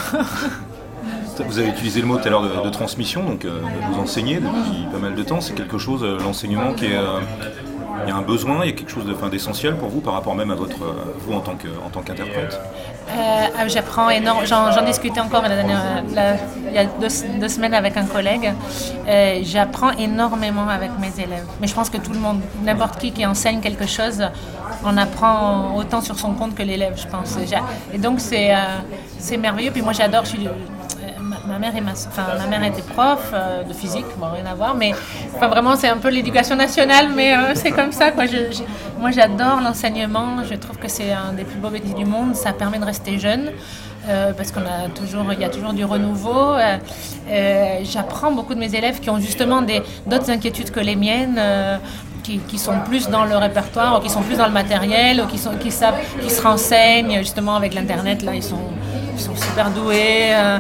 Vous avez utilisé le mot tout à l'heure de, de transmission, donc euh, vous enseignez depuis pas mal de temps. C'est quelque chose, euh, l'enseignement, qui est... Euh, il y a un besoin, il y a quelque chose de, enfin, d'essentiel pour vous par rapport même à votre, euh, vous en tant, que, en tant qu'interprète. Euh, j'apprends énormément, j'en, j'en discutais encore la dernière, la, il y a deux, deux semaines avec un collègue. Euh, j'apprends énormément avec mes élèves. Mais je pense que tout le monde, n'importe qui qui enseigne quelque chose, on apprend autant sur son compte que l'élève, je pense. Et donc c'est, euh, c'est merveilleux. Puis moi j'adore, je suis, Ma mère, est ma, enfin, ma mère était prof euh, de physique, bon, rien à voir, mais enfin, vraiment c'est un peu l'éducation nationale, mais euh, c'est comme ça, quoi. Je, je, moi j'adore l'enseignement, je trouve que c'est un des plus beaux métiers du monde, ça permet de rester jeune, euh, parce qu'on a toujours, il y a toujours du renouveau. Euh, euh, j'apprends beaucoup de mes élèves qui ont justement des, d'autres inquiétudes que les miennes, euh, Qui, qui sont plus dans le répertoire, ou qui sont plus dans le matériel, ou qui, sont, qui, savent, qui se renseignent justement avec l'internet. Là, ils sont, ils sont super doués, euh,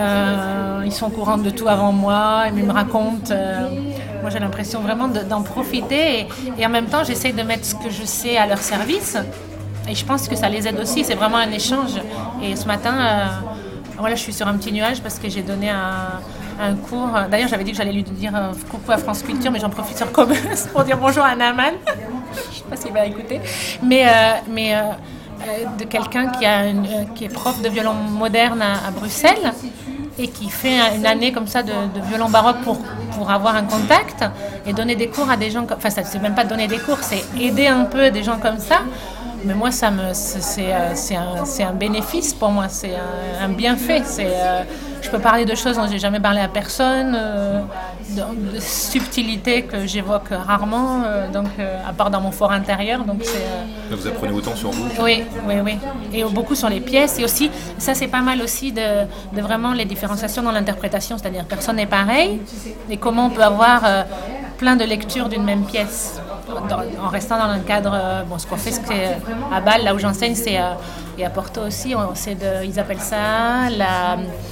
euh, ils sont au courant de tout avant moi, ils me racontent. Euh, moi, j'ai l'impression vraiment de, d'en profiter et, et en même temps, j'essaye de mettre ce que je sais à leur service. Et je pense que ça les aide aussi. C'est vraiment un échange. Et ce matin, euh, voilà, je suis sur un petit nuage parce que j'ai donné un un cours. D'ailleurs, j'avais dit que j'allais lui dire euh, coucou à France Culture, mais j'en profite sur Cobus pour dire bonjour à Naman. Je ne sais pas s'il va écouter. Mais, euh, mais euh, de quelqu'un qui, a une, euh, qui est prof de violon moderne à, à Bruxelles et qui fait une année comme ça de, de violon baroque pour, pour avoir un contact et donner des cours à des gens comme... Enfin, ça, c'est même pas donner des cours, c'est aider un peu des gens comme ça. Mais moi, ça me, c'est, c'est, c'est, un, c'est un bénéfice pour moi, c'est un, un bienfait. C'est, euh, je peux parler de choses dont je n'ai jamais parlé à personne, euh, de, de subtilités que j'évoque rarement, euh, donc, euh, à part dans mon fort intérieur. Donc c'est, euh... Vous apprenez autant sur vous? Oui, oui, oui. Et beaucoup sur les pièces. Et aussi, ça c'est pas mal aussi de, de vraiment les différenciations dans l'interprétation, c'est-à-dire personne n'est pareil, et comment on peut avoir euh, plein de lectures d'une même pièce. Dans, en restant dans le cadre, euh, bon, ce qu'on fait, c'est à Bâle, là où j'enseigne, c'est, euh, et à Porto aussi, on, c'est de, ils appellent ça la,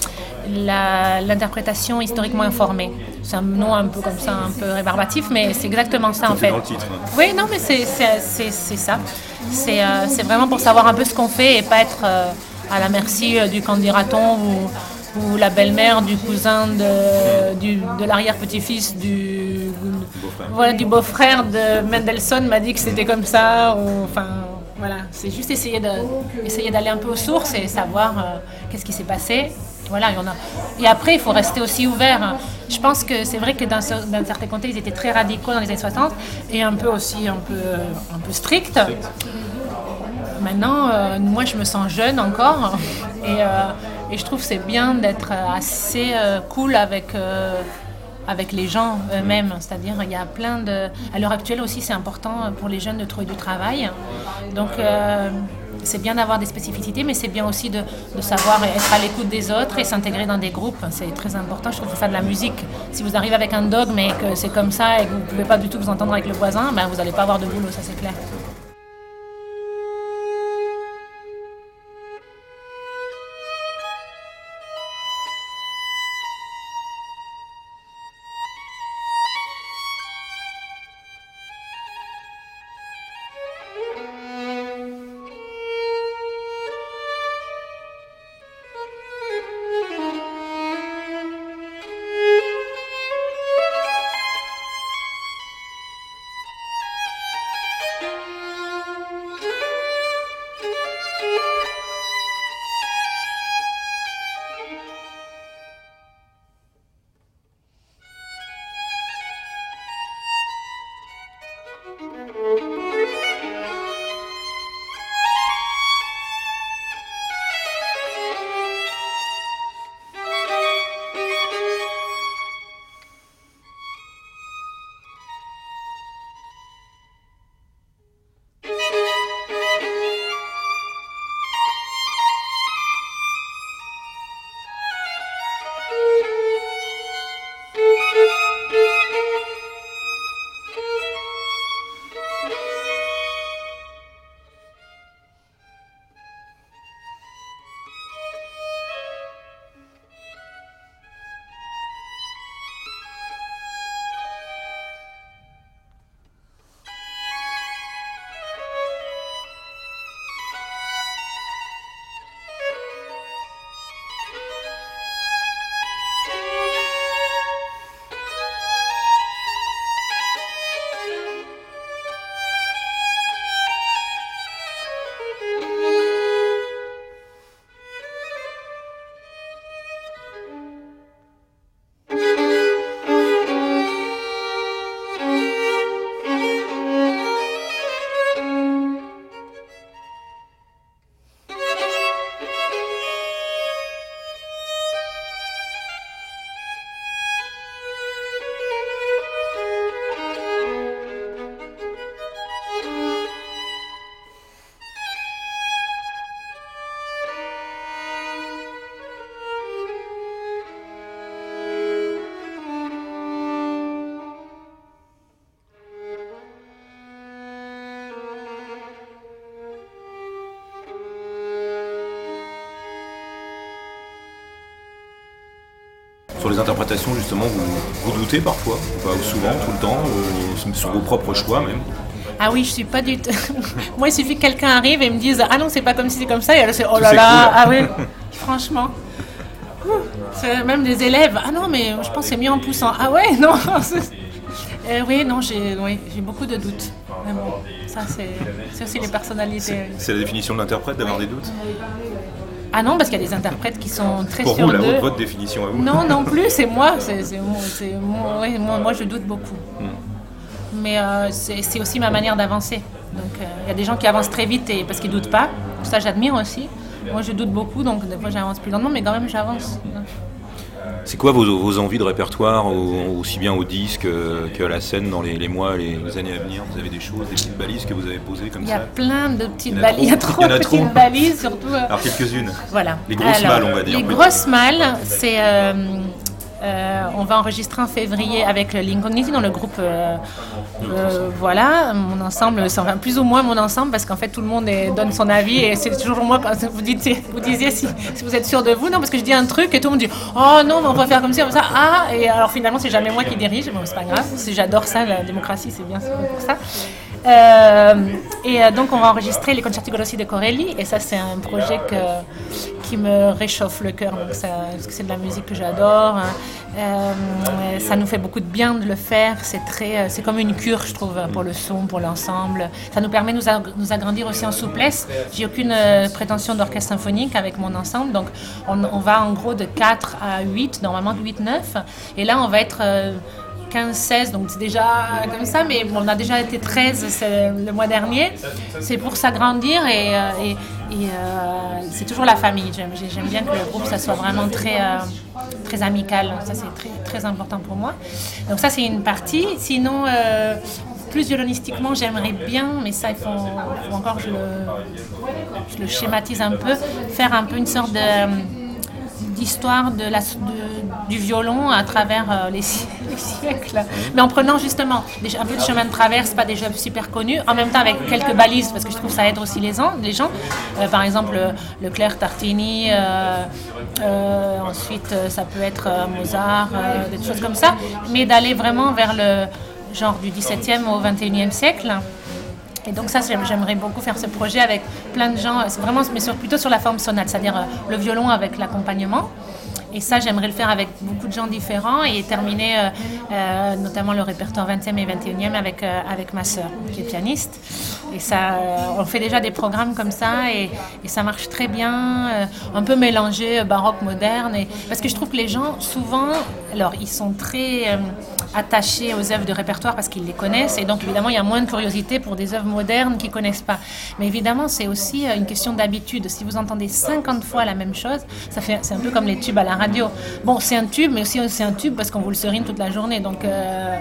la, l'interprétation historiquement informée. C'est un nom un peu comme ça, un peu rébarbatif, mais c'est exactement ça, ça en fait. Dans le titre. Oui, non, mais c'est, c'est, c'est, c'est ça. C'est, euh, c'est vraiment pour savoir un peu ce qu'on fait et pas être euh, à la merci euh, du candidaton ou ou la belle-mère du cousin de, du, de l'arrière-petit-fils du, beau-frère. Voilà, du beau-frère de Mendelssohn m'a dit que c'était comme ça. Ou, enfin, voilà, c'est juste essayer, de, essayer d'aller un peu aux sources et savoir euh, qu'est-ce qui s'est passé. Voilà, il y en a. Et après, il faut rester aussi ouvert. Je pense que c'est vrai que dans, dans certains contextes, ils étaient très radicaux dans les années soixante et un peu aussi un peu, un peu stricts. Maintenant, euh, moi, je me sens jeune encore et, euh, et je trouve que c'est bien d'être assez euh, cool avec, euh, avec les gens eux-mêmes. C'est-à-dire, il y a plein de... À l'heure actuelle aussi, c'est important pour les jeunes de trouver du travail. Donc, euh, c'est bien d'avoir des spécificités, mais c'est bien aussi de, de savoir être à l'écoute des autres et s'intégrer dans des groupes. C'est très important, je trouve, de faire de la musique. Si vous arrivez avec un dogme et que c'est comme ça et que vous ne pouvez pas du tout vous entendre avec le voisin, ben, vous n'allez pas avoir de boulot, ça c'est clair. Sur les interprétations, justement, vous, vous doutez parfois, ou pas, ou souvent, tout le temps, euh, sur vos propres choix même. Ah oui, je suis pas du tout. Moi, il suffit que quelqu'un arrive et me dise ah non, c'est pas comme si c'est comme ça, et alors c'est oh là C'est là, cool. ah oui, franchement. Ouh, c'est même des élèves, ah non, mais je pense que c'est mieux en poussant. Ah ouais, non. Euh, oui, non, j'ai, oui, j'ai beaucoup de doutes. Mais bon, ça, c'est, c'est aussi les personnalités. C'est, c'est la définition de l'interprète d'avoir des doutes. Ah non, parce qu'il y a des interprètes qui sont très Pour sûrs vous, la, d'eux. votre définition à vous. Non, non plus, c'est moi. C'est, c'est, c'est, moi, ouais, moi, moi, je doute beaucoup. Hmm. Mais euh, c'est, c'est aussi ma manière d'avancer. Donc, il euh, y a des gens qui avancent très vite et, parce qu'ils ne doutent pas. Ça, j'admire aussi. Moi, je doute beaucoup, donc des fois, j'avance plus lentement, mais quand même, j'avance. C'est quoi vos, vos envies de répertoire, au, aussi bien au disque euh, qu'à la scène dans les, les mois, les, les années à venir? Vous avez des choses, des petites balises que vous avez posées comme ça? Il y a plein de petites Il y en a balises. Il y a trop. trop Il y en de a petites trop. balises, surtout. euh, Alors quelques-unes. Voilà. Les grosses Alors, malles, on va dire. Les plutôt. grosses malles, c'est. euh, euh, on va enregistrer en février avec l'Incogniti dans le groupe. Euh, euh, voilà, mon ensemble, c'est enfin plus ou moins mon ensemble parce qu'en fait tout le monde est, donne son avis et c'est toujours moi quand vous, dites, vous disiez si, si vous êtes sûr de vous, non, parce que je dis un truc et tout le monde dit oh non, mais on va faire comme ça, comme ça, ah, et alors finalement c'est jamais moi qui dirige, mais c'est pas grave, c'est, j'adore ça, la démocratie c'est bien, c'est bien pour ça. Euh, et euh, donc on va enregistrer les Concerti Grossi de Corelli et ça c'est un projet que, qui me réchauffe le cœur donc ça, parce que c'est de la musique que j'adore. Euh, ça nous fait beaucoup de bien de le faire, c'est, très, c'est comme une cure je trouve pour le son, pour l'ensemble. Ça nous permet de nous, ag- nous agrandir aussi en souplesse. J'ai aucune euh, prétention d'orchestre symphonique avec mon ensemble, donc on, on va en gros de quatre à huit, normalement huit neuf, et là on va être euh, quinze seize, donc c'est déjà comme ça, mais bon, on a déjà été treize c'est le mois dernier. C'est pour s'agrandir et, euh, et, et euh, c'est toujours la famille. J'aime, j'aime bien que le groupe ça soit vraiment très, euh, très amical. Ça c'est très, très important pour moi. Donc ça c'est une partie. Sinon, euh, plus violonistiquement, j'aimerais bien, mais ça il faut, faut encore que je le, je le schématise un peu, faire un peu une sorte de d'histoire de la, de, du violon à travers euh, les, les siècles, mais en prenant justement des, un peu de chemin de traverse, pas des jeux super connus, en même temps avec quelques balises, parce que je trouve que ça aide aussi les gens. Les gens. Euh, par exemple, Leclerc, Tartini, euh, euh, ensuite ça peut être euh, Mozart, euh, des choses comme ça, mais d'aller vraiment vers le genre du dix-septième au vingt et unième siècle. Et donc ça, j'aimerais beaucoup faire ce projet avec plein de gens, c'est vraiment, mais sur, plutôt sur la forme sonate, c'est-à-dire euh, le violon avec l'accompagnement. Et ça, j'aimerais le faire avec beaucoup de gens différents et terminer euh, euh, notamment le répertoire vingtième et vingt et unième avec, euh, avec ma sœur, qui est pianiste. Et ça, euh, on fait déjà des programmes comme ça et, et ça marche très bien, euh, un peu mélangé baroque, moderne. Et, parce que je trouve que les gens, souvent, alors ils sont très euh, attachés aux œuvres de répertoire parce qu'ils les connaissent. Et donc, évidemment, il y a moins de curiosité pour des œuvres modernes qu'ils ne connaissent pas. Mais évidemment, c'est aussi une question d'habitude. Si vous entendez cinquante fois la même chose, ça fait, c'est un peu comme les tubes à la radio. Bon, c'est un tube, mais aussi c'est un tube parce qu'on vous le serine toute la journée. Donc, euh,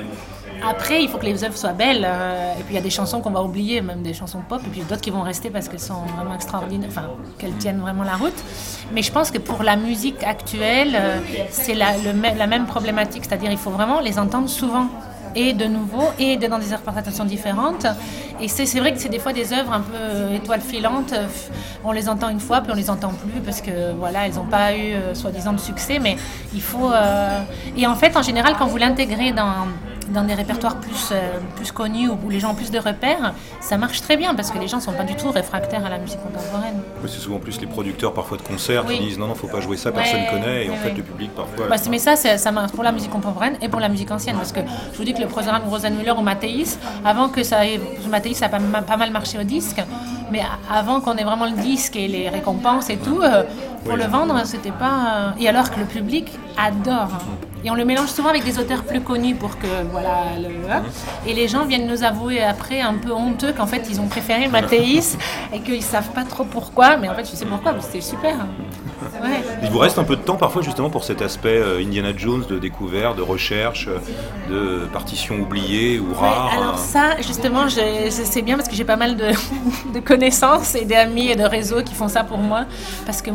après, il faut que les œuvres soient belles. Euh, et puis, il y a des chansons qu'on va oublier, même des chansons pop, et puis d'autres qui vont rester parce qu'elles sont vraiment extraordinaires, enfin, qu'elles tiennent vraiment la route. Mais je pense que pour la musique actuelle, euh, c'est la, le, la même problématique. C'est-à-dire, il faut vraiment les entendre souvent. Et de nouveau, et de, dans des interprétations différentes. Et c'est, c'est vrai que c'est des fois des œuvres un peu étoiles filantes. On les entend une fois, puis on les entend plus parce que voilà, elles n'ont pas eu euh, soi-disant de succès. Mais il faut. Euh... Et en fait, en général, quand vous l'intégrez dans dans des répertoires plus, euh, plus connus où les gens ont plus de repères, ça marche très bien parce que les gens ne sont pas du tout réfractaires à la musique contemporaine. Oui, c'est souvent plus les producteurs parfois de concerts oui. qui disent non, non, faut pas jouer ça, personne ouais, connaît, et ouais, en fait ouais. le public parfois... Bah, c'est, mais ça, c'est, ça marche pour la musique contemporaine et pour la musique ancienne parce que je vous dis que le programme Rosenmüller ou Mathéis, avant que ça ait... Mathéis, ça a pas, pas mal marché au disque, mais avant qu'on ait vraiment le disque et les récompenses et tout, euh, pour oui. le vendre, c'était pas... Et alors que le public adore. Et on le mélange souvent avec des auteurs plus connus pour que, voilà, le... et les gens viennent nous avouer après un peu honteux qu'en fait ils ont préféré Mathéis et qu'ils savent pas trop pourquoi, mais en fait je sais pourquoi, parce que c'était super. Ouais. Il vous reste un peu de temps parfois justement pour cet aspect euh, Indiana Jones de découverte, de recherche, de partitions oubliées ou rares. Ouais, alors ça justement je, je sais bien parce que j'ai pas mal de, de connaissances et d'amis et de réseaux qui font ça pour moi, parce que moi je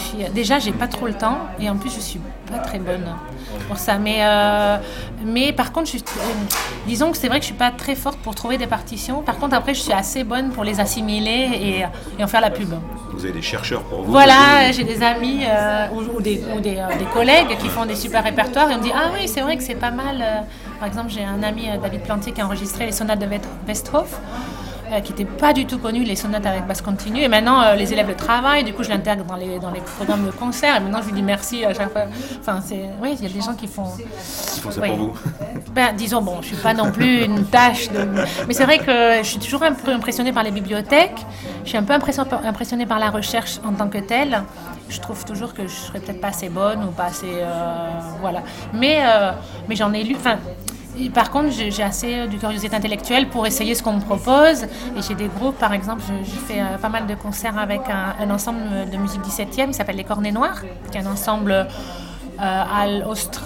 suis déjà j'ai pas trop le temps et en plus je suis pas très bonne pour ça. Mais euh, mais par contre, je, euh, disons que c'est vrai que je suis pas très forte pour trouver des partitions. Par contre, après, je suis assez bonne pour les assimiler et, et en faire la pub. Vous avez des chercheurs pour vous. Voilà, j'ai des amis euh, ou, ou, des, ou des, euh, des collègues qui font des super répertoires et on me dit ah oui, c'est vrai que c'est pas mal. Euh, par exemple, j'ai un ami, euh, David Plantier, qui a enregistré les sonates de Westhoff. Euh, qui n'était pas du tout connu, les sonates avec basse continue. Et maintenant, euh, les élèves le travaillent. Du coup, je l'intègre dans les, dans les programmes de concert. Et maintenant, je lui dis merci à chaque fois. Enfin, c'est... Oui, il y a des gens qui font... Ils font ça oui. pour vous. Ben, disons, bon, je ne suis pas non plus une tâche de... Mais c'est vrai que je suis toujours un peu impressionnée par les bibliothèques. Je suis un peu impressionnée par la recherche en tant que telle. Je trouve toujours que je ne serais peut-être pas assez bonne ou pas assez... Euh, voilà. Mais, euh, mais j'en ai lu... Enfin, par contre, j'ai assez de curiosité intellectuelle pour essayer ce qu'on me propose. Et j'ai des groupes, par exemple, je, je fais euh, pas mal de concerts avec un, un ensemble de musique dix-septième qui s'appelle Les Cornets Noirs, qui est un ensemble euh,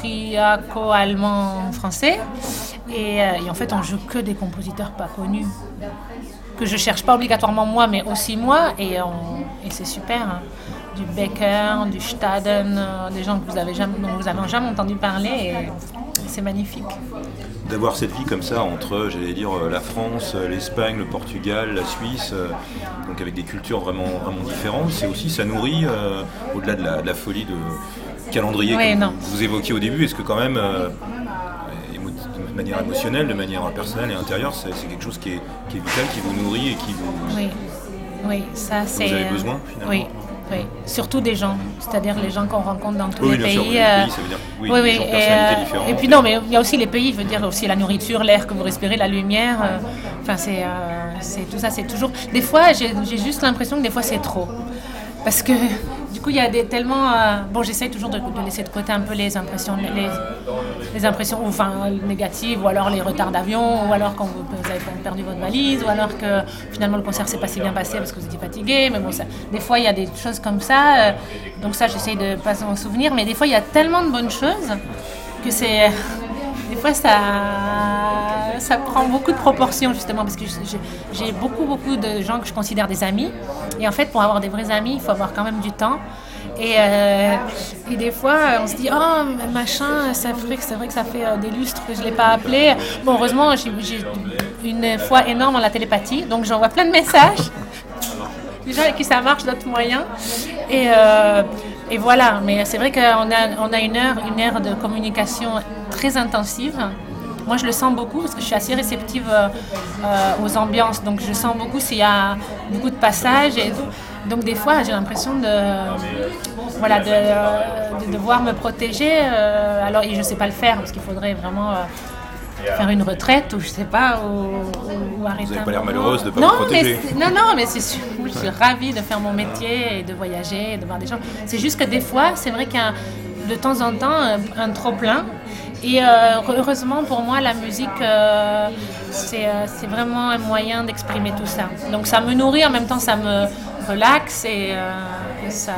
austriaco-allemand-français. Et, euh, et en fait, on joue que des compositeurs pas connus, que je cherche pas obligatoirement moi, mais aussi moi. Et, on, et c'est super. Hein. Du Becker, du Staden, euh, des gens que vous avez jamais, dont vous n'avez jamais entendu parler. Et, c'est magnifique. D'avoir cette vie comme ça entre, j'allais dire, la France, l'Espagne, le Portugal, la Suisse, euh, donc avec des cultures vraiment, vraiment différentes, c'est aussi, ça nourrit, euh, au-delà de la, de la folie de calendrier oui, que non. vous, vous évoquiez au début, est-ce que quand même, euh, de manière émotionnelle, de manière personnelle et intérieure, c'est, c'est quelque chose qui est, qui est vital, qui vous nourrit et qui vous... Oui, oui, ça c'est... Vous avez besoin, finalement. Oui. Oui, surtout des gens, c'est-à-dire les gens qu'on rencontre dans tous oui, les bien pays. Sûr, les pays, ça veut dire oui, oui, des oui, gens, et, personnalités euh, différentes. et puis non, mais il y a aussi les pays, je veux dire aussi la nourriture, l'air que vous respirez, la lumière. Euh, enfin, c'est, euh, c'est tout ça, c'est toujours. Des fois, j'ai, j'ai juste l'impression que des fois c'est trop, parce que du coup, il y a des tellement. Euh... Bon, j'essaye toujours de, de laisser de côté un peu les impressions, les, les impressions, enfin négatives, ou alors les retards d'avion, ou alors quand vous, vous avez perdu votre valise, ou alors que finalement le concert s'est pas si bien passé parce que vous étiez fatigué. Mais bon, ça, des fois, il y a des choses comme ça. Euh, donc ça, j'essaye de pas s'en souvenir. Mais des fois, il y a tellement de bonnes choses que c'est. Des fois, ça, ça prend beaucoup de proportions, justement, parce que j'ai, j'ai beaucoup, beaucoup de gens que je considère des amis. Et en fait, pour avoir des vrais amis, il faut avoir quand même du temps. Et, euh, et des fois, on se dit « Oh, machin, ça fait, c'est vrai que ça fait euh, des lustres que je ne l'ai pas appelé. » Bon, heureusement, j'ai, j'ai une foi énorme en la télépathie, donc j'envoie plein de messages. Des gens avec qui ça marche, d'autres moyens. Et... Euh, Et voilà, mais c'est vrai qu'on a, on a une heure, une heure de communication très intensive. Moi, je le sens beaucoup parce que je suis assez réceptive euh, aux ambiances. Donc, je sens beaucoup s'il y a beaucoup de passages. Et donc, des fois, j'ai l'impression de, voilà, de, de devoir me protéger. Euh, alors, et je ne sais pas le faire parce qu'il faudrait vraiment... Euh, faire une retraite ou je sais pas ou, ou arrêter. Vous n'avez un pas l'air moment. malheureuse de ne pas non, vous protéger. Mais non, non, mais c'est sûr, je suis ravie de faire mon métier et de voyager et de voir des gens. C'est juste que des fois, c'est vrai qu'il y a de temps en temps un, un trop-plein. Et euh, heureusement pour moi, la musique, euh, c'est, euh, c'est vraiment un moyen d'exprimer tout ça. Donc ça me nourrit, en même temps ça me relaxe et, euh, et ça...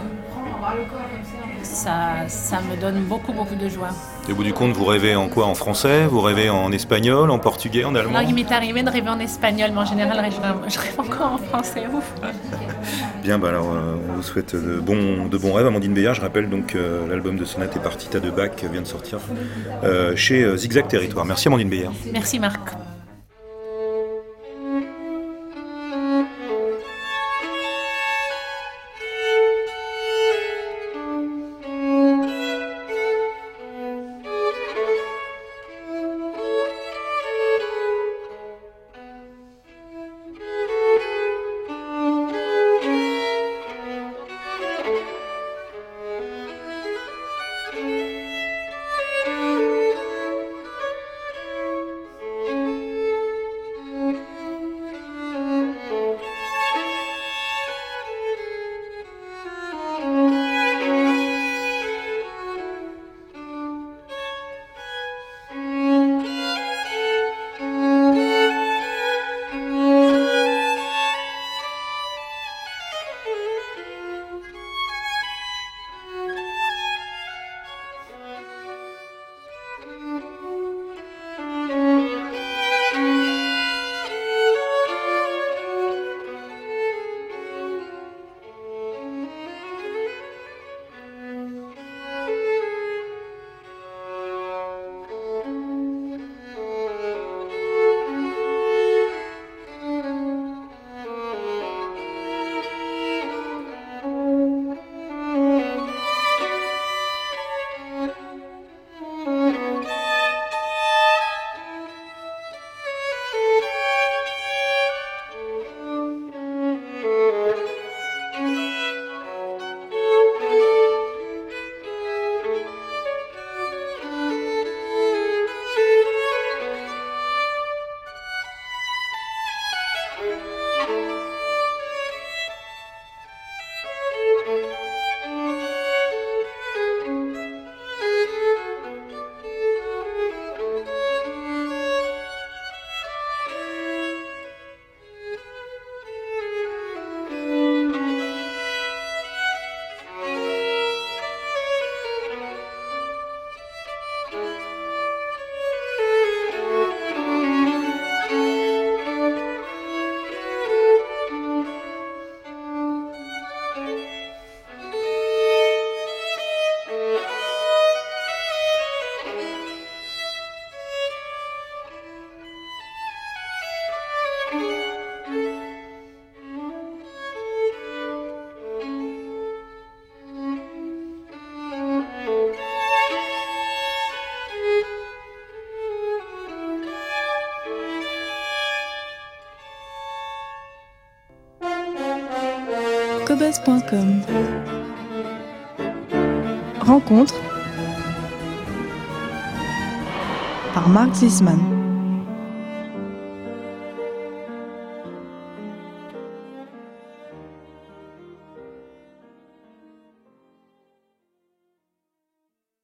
Ça, ça me donne beaucoup, beaucoup de joie. Et au bout du compte, vous rêvez en quoi? En français? Vous rêvez en espagnol, en portugais, en allemand? Alors, il m'est arrivé de rêver en espagnol, mais en général, je rêve, je rêve encore en français. Ouf. Bien, bah alors, euh, on vous souhaite de bons, de bons rêves. Amandine Béillard, je rappelle donc euh, l'album de Sonate et Partita de Bach vient de sortir euh, chez euh, Zigzag Territoire. Merci Amandine Béillard. Merci Marc. presse point com. Rencontre par Marc Zisman.